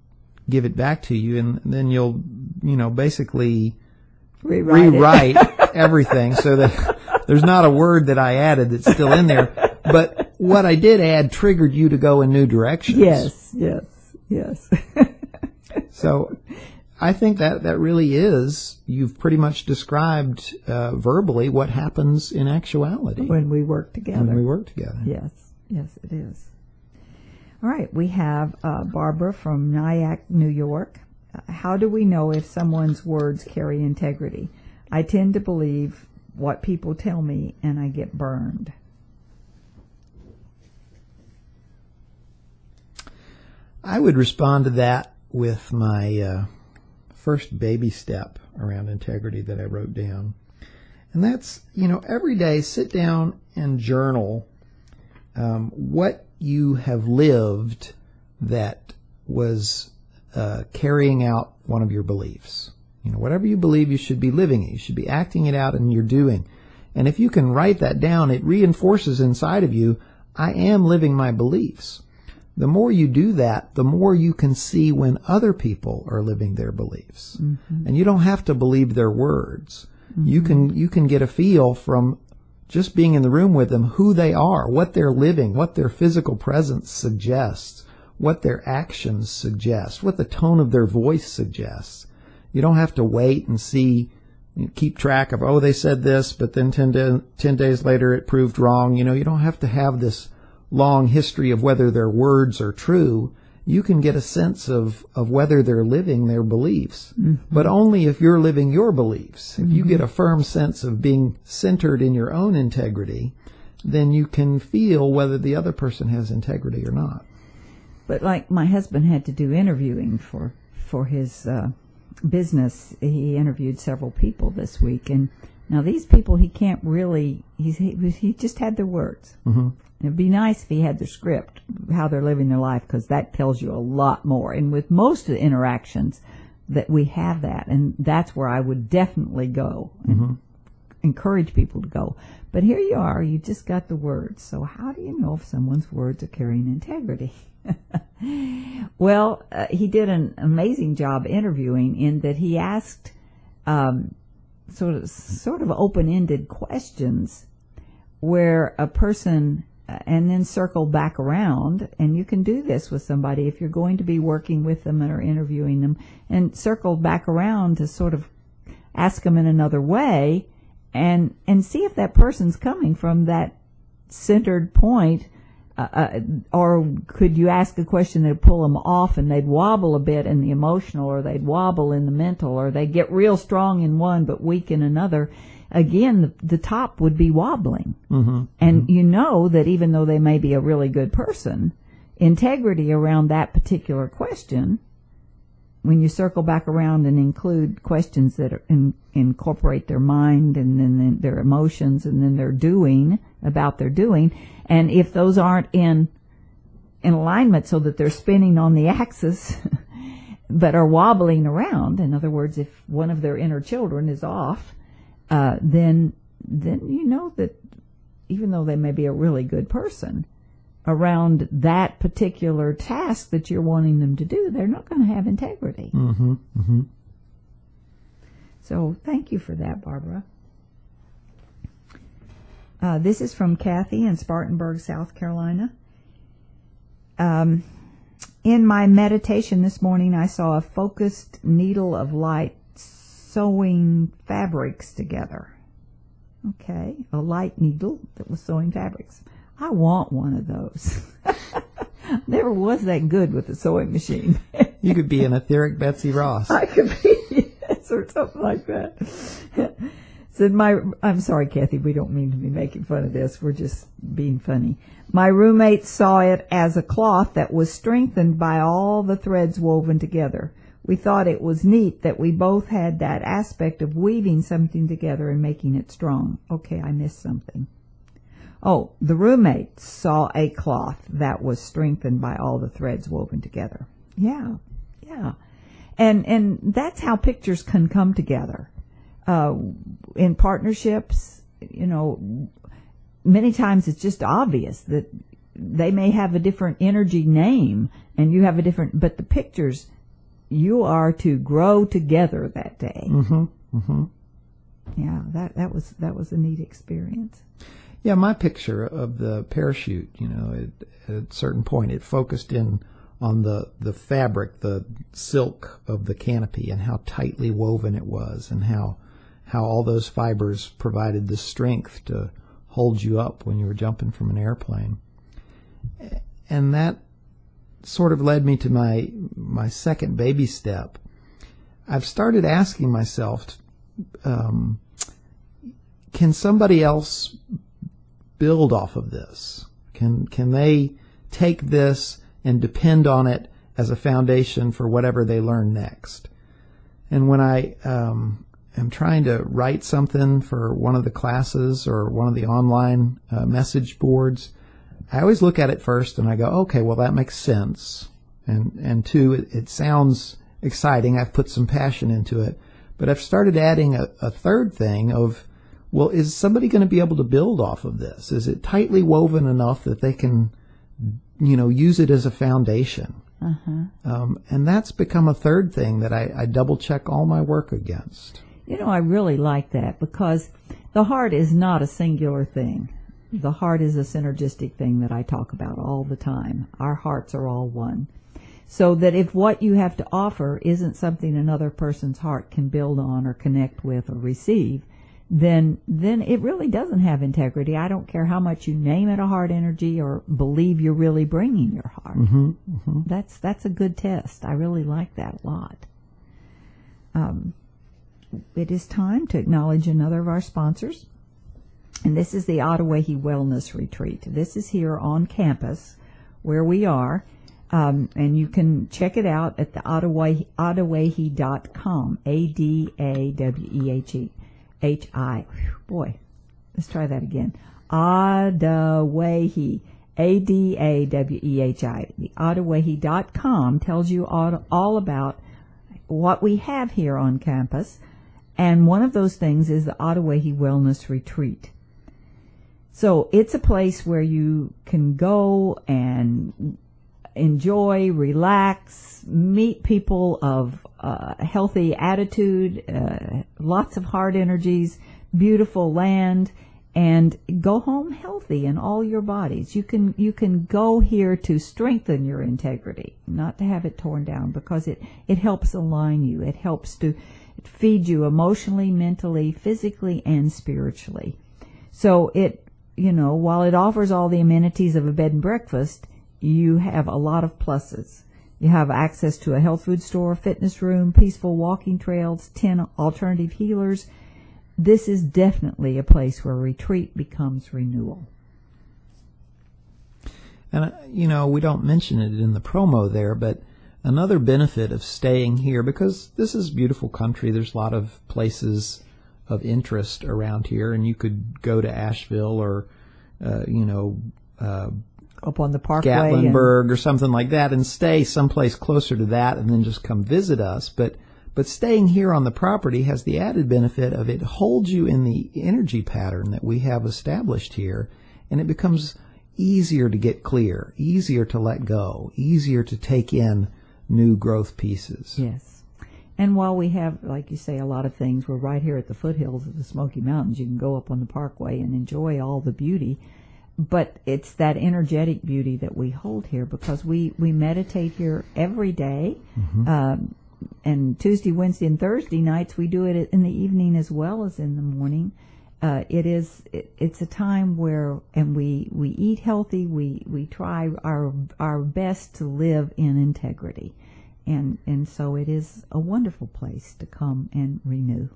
give it back to you, and then you'll, you know, basically rewrite, rewrite everything, so that there's not a word that I added that's still in there. But what I did add triggered you to go in new directions. Yes, yes, yes. So I think that that really is, you've pretty much described uh, verbally what happens in actuality. When we work together. When we work together. Yes, yes, it is. All right, we have uh, Barbara from Nyack, New York. Uh, how do we know if someone's words carry integrity? I tend to believe what people tell me, and I get burned. I would respond to that with my uh, first baby step around integrity that I wrote down. And that's, you know, every day sit down and journal um, what you have lived that was uh, carrying out one of your beliefs. You know, whatever you believe, you should be living it. You should be acting it out in your doing. And if you can write that down, it reinforces inside of you, I am living my beliefs. The more you do that, the more you can see when other people are living their beliefs. Mm-hmm. And you don't have to believe their words. Mm-hmm. You can, you can get a feel from just being in the room with them, who they are, what they're living, what their physical presence suggests, what their actions suggest, what the tone of their voice suggests. You don't have to wait and see, keep track of, oh, they said this, but then ten, day, ten days later it proved wrong. You know, you don't have to have this long history of whether their words are true. You can get a sense of, of whether they're living their beliefs, mm-hmm. but only if you're living your beliefs. If mm-hmm. you get a firm sense of being centered in your own integrity, then you can feel whether the other person has integrity or not. But like my husband had to do interviewing for, for his uh, business. He interviewed several people this week, and now these people he can't really, he's, he, he just had their words. Mm-hmm. It'd be nice if he had their script, how they're living their life, because that tells you a lot more. And with most of the interactions that we have that, and that's where I would definitely go and mm-hmm. encourage people to go. But here you are, you just got the words. So how do you know if someone's words are carrying integrity? Well, uh, he did an amazing job interviewing in that he asked um, sort of sort of open-ended questions where a person... Uh, and then circle back around, and you can do this with somebody if you're going to be working with them or interviewing them, and circle back around to sort of ask them in another way, and and see if that person's coming from that centered point, uh, uh, or could you ask a question that'd pull them off and they'd wobble a bit in the emotional, or they'd wobble in the mental, or they get real strong in one but weak in another. Again, the, the top would be wobbling. Mm-hmm. And mm-hmm. you know that even though they may be a really good person, integrity around that particular question, when you circle back around and include questions that are in, incorporate their mind and then their emotions and then their doing, about their doing, and if those aren't in, in alignment so that they're spinning on the axis but are wobbling around, in other words, if one of their inner children is off, Uh, then, then you know that even though they may be a really good person, around that particular task that you're wanting them to do, they're not going to have integrity. Mm-hmm, mm-hmm. So thank you for that, Barbara. Uh, this is from Kathy in Spartanburg, South Carolina. Um, in my meditation this morning, I saw a focused needle of light sewing fabrics together. Okay, a light needle that was sewing fabrics. I want one of those. Never was that good with the sewing machine. You could be an etheric Betsy Ross. I could be, yes, or something like that. Said my, I'm sorry, Kathy, we don't mean to be making fun of this. We're just being funny. My roommate saw it as a cloth that was strengthened by all the threads woven together. We thought it was neat that we both had that aspect of weaving something together and making it strong. Okay, I missed something. Oh, the roommate saw a cloth that was strengthened by all the threads woven together. Yeah, yeah. And and that's how pictures can come together. Uh, in partnerships, you know, many times it's just obvious that they may have a different energy name and you have a different, but the pictures, you are to grow together that day. Mm-hmm. Mm-hmm. Yeah, that, that was that was a neat experience. Yeah, my picture of the parachute, you know, it, at a certain point, it focused in on the, the fabric, the silk of the canopy, and how tightly woven it was, and how how all those fibers provided the strength to hold you up when you were jumping from an airplane. And that sort of led me to my my second baby step. I've started asking myself, um, can somebody else build off of this? Can can they take this and depend on it as a foundation for whatever they learn next? And when I um, am trying to write something for one of the classes or one of the online uh, message boards, I always look at it first and I go, okay, well, that makes sense. And, and two, it, it sounds exciting. I've put some passion into it. But I've started adding a, a third thing of, well, is somebody going to be able to build off of this? Is it tightly woven enough that they can, you know, use it as a foundation? Uh-huh. Um, and that's become a third thing that I, I double check all my work against. You know, I really like that, because the heart is not a singular thing. The heart is a synergistic thing that I talk about all the time. Our hearts are all one. So that if what you have to offer isn't something another person's heart can build on or connect with or receive, then then it really doesn't have integrity. I don't care how much you name it a heart energy or believe you're really bringing your heart. Mm-hmm, mm-hmm. That's that's a good test. I really like that a lot. Um, it is time to acknowledge another of our sponsors, and this is the Ottaway Wellness Retreat. This is here on campus where we are, um, and you can check it out at the Ottaway, Ottaway dot com, A D A W E H E. H I, boy, let's try that again. Ottaway, A D A W E H I. The Ottaway dot com tells you all, all about what we have here on campus, and one of those things is the Ottaway Wellness Retreat. So it's a place where you can go and enjoy, relax, meet people of uh, healthy attitude, uh, lots of heart energies, beautiful land, and go home healthy in all your bodies. You can you can go here to strengthen your integrity, not to have it torn down, because it, it helps align you. It helps to feed you emotionally, mentally, physically, and spiritually. So it, you know, while it offers all the amenities of a bed and breakfast, you have a lot of pluses. You have access to a health food store, fitness room, peaceful walking trails, ten alternative healers. This is definitely a place where retreat becomes renewal. And, uh, you know, we don't mention it in the promo there, but another benefit of staying here, because this is beautiful country, there's a lot of places of interest around here, and you could go to Asheville or, uh, you know, uh, up on the Parkway, Gatlinburg or something like that, and stay someplace closer to that and then just come visit us. But but staying here on the property has the added benefit of it holds you in the energy pattern that we have established here, and it becomes easier to get clear, easier to let go, easier to take in new growth pieces. Yes. And while we have, like you say, a lot of things, we're right here at the foothills of the Smoky Mountains. You can go up on the Parkway and enjoy all the beauty. But it's that energetic beauty that we hold here, because we, we meditate here every day. Mm-hmm. Um, and Tuesday, Wednesday, and Thursday nights, we do it in the evening as well as in the morning. Uh, it is, it, it's a time where, and we, we eat healthy, we, we try our, our best to live in integrity. And, and so it is a wonderful place to come and renew.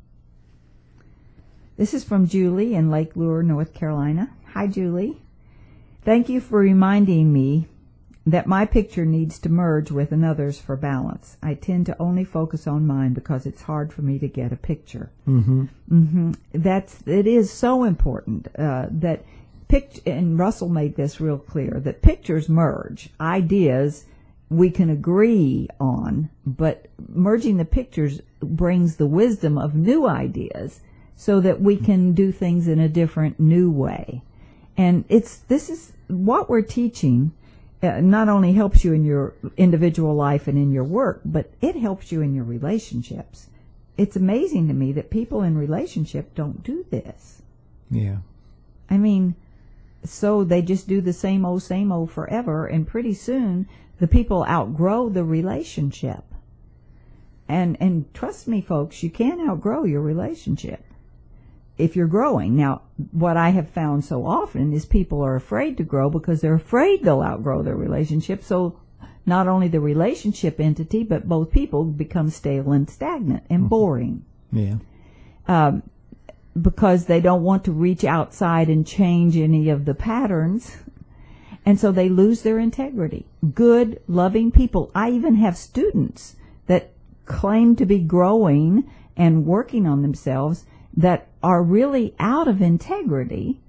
This is from Julie in Lake Lure, North Carolina. Hi, Julie. Thank you for reminding me that my picture needs to merge with another's for balance. I tend to only focus on mine because it's hard for me to get a picture. Mm-hmm. Mm-hmm. That's, it is so important uh, that pict- and Russell made this real clear, that pictures merge. Ideas we can agree on, but merging the pictures brings the wisdom of new ideas so that we can do things in a different, new way. And it's, this is what we're teaching. Uh, not only helps you in your individual life and in your work, but it helps you in your relationships. it's amazing to me that people in relationship don't do this. Yeah. I mean, so they just do the same old, same old forever, and pretty soon the people outgrow the relationship. And and trust me, folks, you can't outgrow your relationship if you're growing. Now, what I have found so often is people are afraid to grow because they're afraid they'll outgrow their relationship. So not only the relationship entity, but both people become stale and stagnant and boring. Yeah. Um, because they don't want to reach outside and change any of the patterns. And so they lose their integrity. Good, loving people. I even have students that claim to be growing and working on themselves that are really out of integrity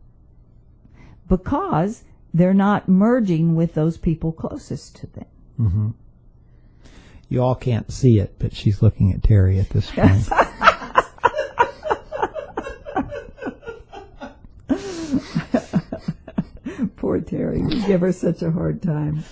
because they're not merging with those people closest to them. Mm-hmm. You all can't see it, but she's looking at Terry at this point. Poor Terry. We give her such a hard time.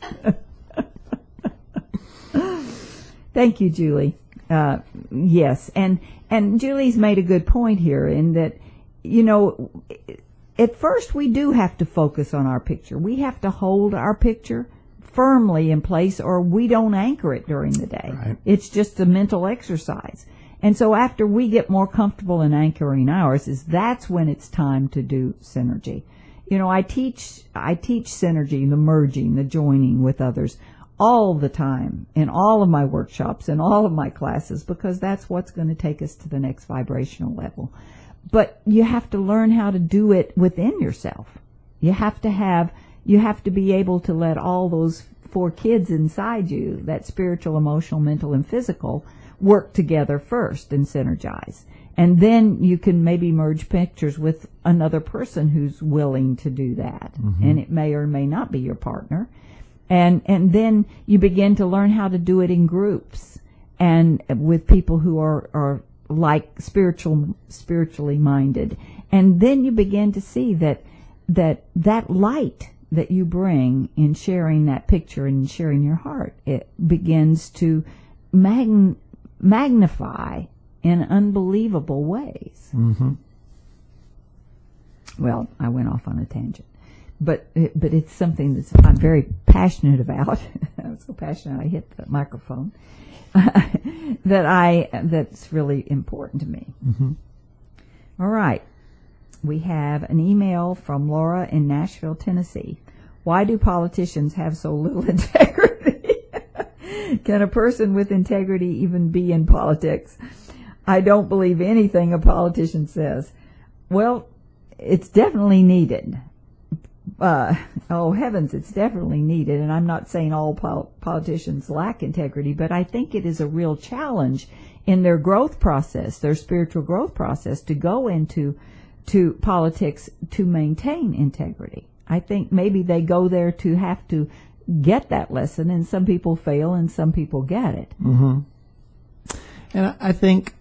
Thank you, Julie. Uh, yes, and and Julie's made a good point here in that, you know, at first we do have to focus on our picture. We have to hold our picture firmly in place, or we don't anchor it during the day. Right. It's just a mental exercise. And so after we get more comfortable in anchoring ours, is that's when it's time to do synergy. You know, I teach I teach synergy, the merging, the joining with others, all the time in all of my workshops and all of my classes, because that's what's going to take us to the next vibrational level. But you have to learn how to do it within yourself. You have to have, you have to be able to let all those four kids inside you, that spiritual, emotional, mental, and physical, work together first and synergize. And then you can maybe merge pictures with another person who's willing to do that. Mm-hmm. And it may or may not be your partner. And and then you begin to learn how to do it in groups and with people who are, are like spiritual spiritually minded. And then you begin to see that that that light that you bring in sharing that picture and sharing your heart, it begins to mag- magnify in unbelievable ways. Mm-hmm. Well, I went off on a tangent. But but it's something that's I'm very passionate about. I'm so passionate I hit the microphone. that I that's really important to me. Mm-hmm. All right, we have an email from Laura in Nashville, Tennessee. Why do politicians have so little integrity? Can a person with integrity even be in politics? I don't believe anything a politician says. Well, it's definitely needed. Uh, oh heavens, it's definitely needed. And I'm not saying all pol- politicians lack integrity, but I think it is a real challenge in their growth process, their spiritual growth process, to go into to politics to maintain integrity. I think maybe they go there to have to get that lesson, and some people fail and some people get it. Mm-hmm. And I think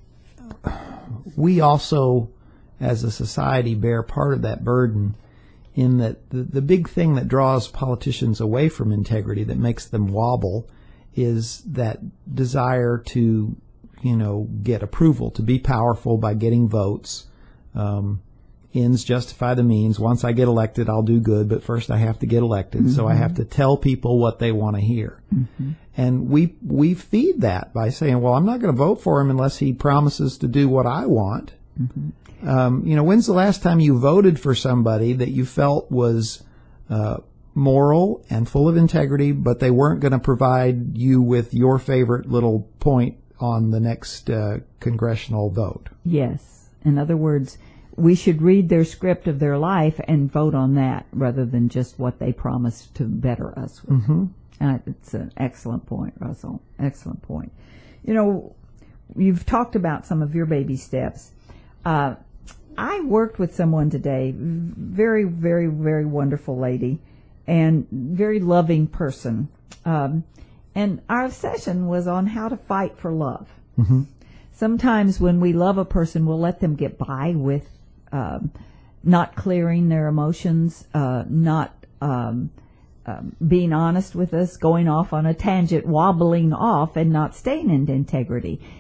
we also, as a society, bear part of that burden, in that the, the big thing that draws politicians away from integrity, that makes them wobble, is that desire to, you know, get approval, to be powerful by getting votes. Um, ends justify the means. Once I get elected, I'll do good, but first I have to get elected, mm-hmm. so I have to tell people what they want to hear. Mm-hmm. And we we feed that by saying, well, I'm not going to vote for him unless he promises to do what I want. Mm-hmm. Um, you know, when's the last time you voted for somebody that you felt was uh, moral and full of integrity, but they weren't going to provide you with your favorite little point on the next uh, congressional vote? Yes. In other words, we should read their script of their life and vote on that rather than just what they promised to better us with. Mm-hmm. Uh, it's an excellent point, Russell. Excellent point. You know, you've talked about some of your baby steps. Uh, I worked with someone today, very, very, very wonderful lady and very loving person. Um, and our session was on how to fight for love. Mm-hmm. Sometimes when we love a person, we'll let them get by with um, not clearing their emotions, uh, not um, um, being honest with us, going off on a tangent, wobbling off, and not staying in integrity.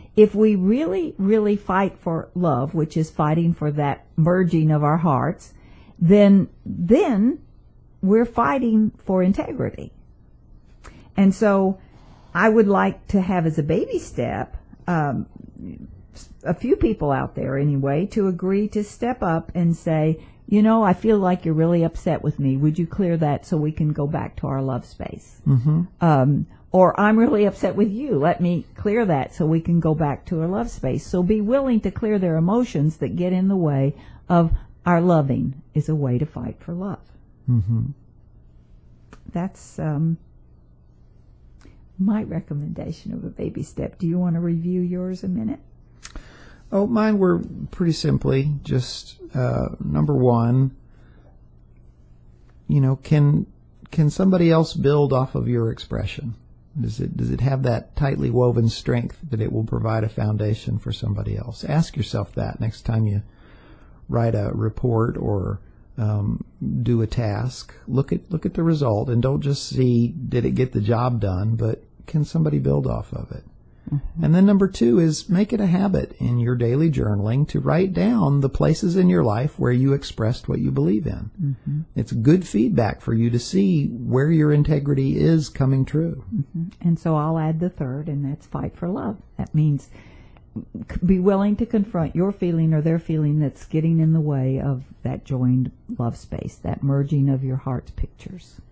if we really, really fight for love, which is fighting for that merging of our hearts, then, then we're fighting for integrity. And so I would like to have as a baby step, um, a few people out there anyway, to agree to step up and say, you know, I feel like you're really upset with me. Would you clear that so we can go back to our love space? Mm-hmm. Um, or I'm really upset with you. Let me clear that so we can go back to our love space. So be willing to clear their emotions that get in the way of our loving is a way to fight for love. Mm-hmm. That's um, my recommendation of a baby step. Do you want to review yours a minute? Oh, mine were pretty simply just uh, number one. You know, can can somebody else build off of your expression? Does it does it have that tightly woven strength that it will provide a foundation for somebody else? Ask yourself that next time you write a report or um, do a task. Look at look at the result and don't just see did it get the job done, but can somebody build off of it? Mm-hmm. And then number two is make it a habit in your daily journaling to write down the places in your life where you expressed what you believe in. Mm-hmm. It's good feedback for you to see where your integrity is coming true. Mm-hmm. And so I'll add the third, and that's fight for love. That means be willing to confront your feeling or their feeling that's getting in the way of that joined love space, that merging of your heart's pictures.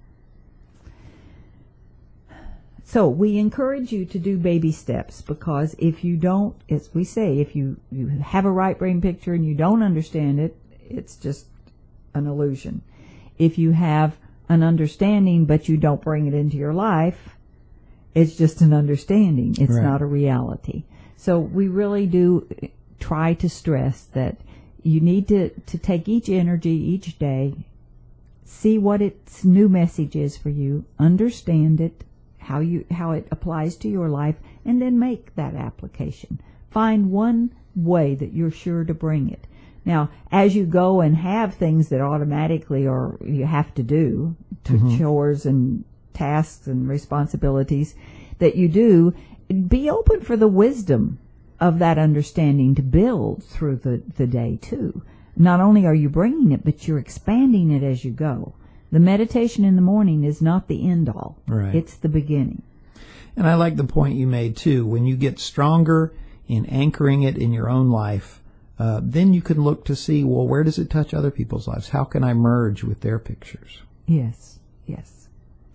So we encourage you to do baby steps, because if you don't, as we say, if you, you have a right brain picture and you don't understand it, it's just an illusion. If you have an understanding but you don't bring it into your life, it's just an understanding. It's right. not a reality. So we really do try to stress that you need to, to take each energy each day, see what its new message is for you, understand it, how you how it applies to your life, and then make that application. Find one way that you're sure to bring it. Now, as you go and have things that automatically or you have to do, to mm-hmm. chores and tasks and responsibilities that you do, be open for the wisdom of that understanding to build through the, the day too. Not only are you bringing it, but you're expanding it as you go. The meditation in the morning is not the end all. Right. It's the beginning. And I like the point you made too. When you get stronger in anchoring it in your own life, uh, then you can look to see, well, where does it touch other people's lives? How can I merge with their pictures? Yes, yes.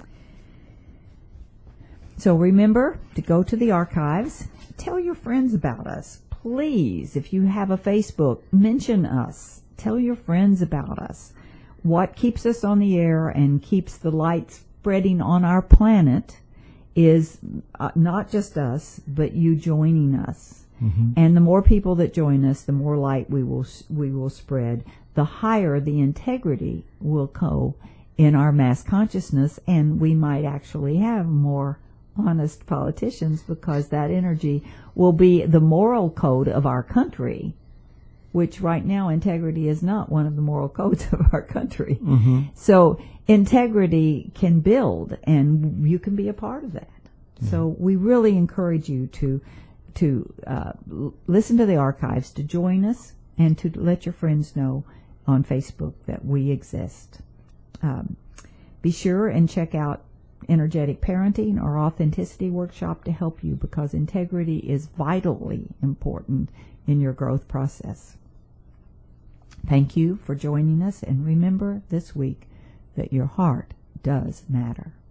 So remember to go to the archives. Tell your friends about us. Please, if you have a Facebook, mention us. Tell your friends about us. What keeps us on the air and keeps the light spreading on our planet is uh, not just us, but you joining us. Mm-hmm. And the more people that join us, the more light we will we will spread. The higher the integrity will go in our mass consciousness, and we might actually have more honest politicians, because that energy will be the moral code of our country, which right now integrity is not one of the moral codes of our country. Mm-hmm. So integrity can build, and you can be a part of that. Mm-hmm. So we really encourage you to to uh, l- listen to the archives, to join us, and to let your friends know on Facebook that we exist. Um, be sure and check out Energetic Parenting, our authenticity workshop, to help you, because integrity is vitally important in your growth process. Thank you for joining us, and remember this week that your heart does matter.